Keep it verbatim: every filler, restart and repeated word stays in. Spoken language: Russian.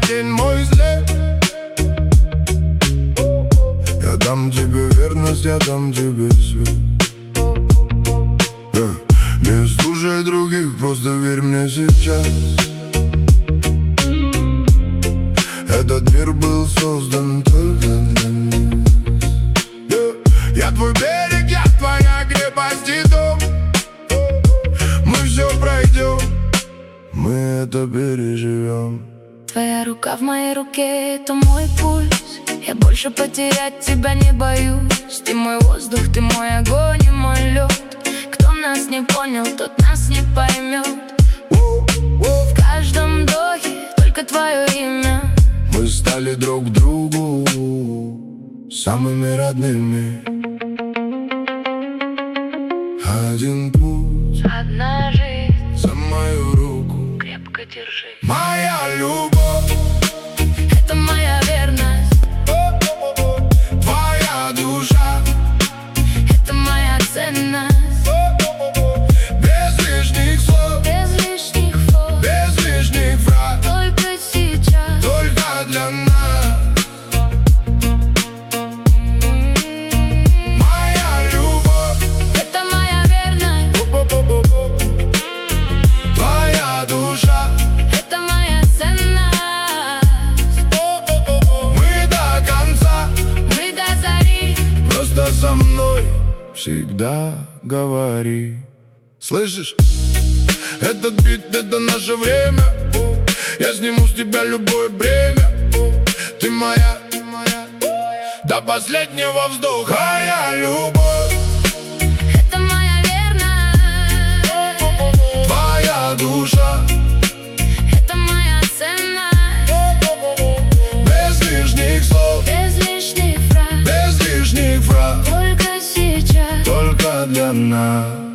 день мой взлет. Я дам тебе верность, я дам тебе свет. yeah. Не слушай других, просто верь мне сейчас. Этот мир был создан только для нас. yeah. Я твой берег, я твоя крепость и дом. Мы все пройдем, мы это переживем. Твоя рука в моей руке, это мой пульс. Я больше потерять тебя не боюсь. Ты мой воздух, ты мой огонь и мой лед. Кто нас не понял, тот нас не поймет. В каждом вдохе только твое имя. Мы стали друг другу самыми родными. Один путь, одна жизнь, за мою руку крепко держи. Моя любовь, это моя верность, твоя душа, это моя ценность. без лишних слов, Без лишних слов, без лишних фраз, только сейчас, только для нас. Моя любовь, это моя верность, твоя душа, это моя ценность. мы до конца, Мы до зари. просто со мной всегда говори. Слышишь? Этот бит, это наше время. Я сниму с тебя любое бремя. Ты моя, ты моя, до последнего вздоха. Моя любовь, Это моя верность, твоя душа, это моя ценность. без лишних слов, Без лишних фраз, без лишних фраз, только сейчас. только для нас.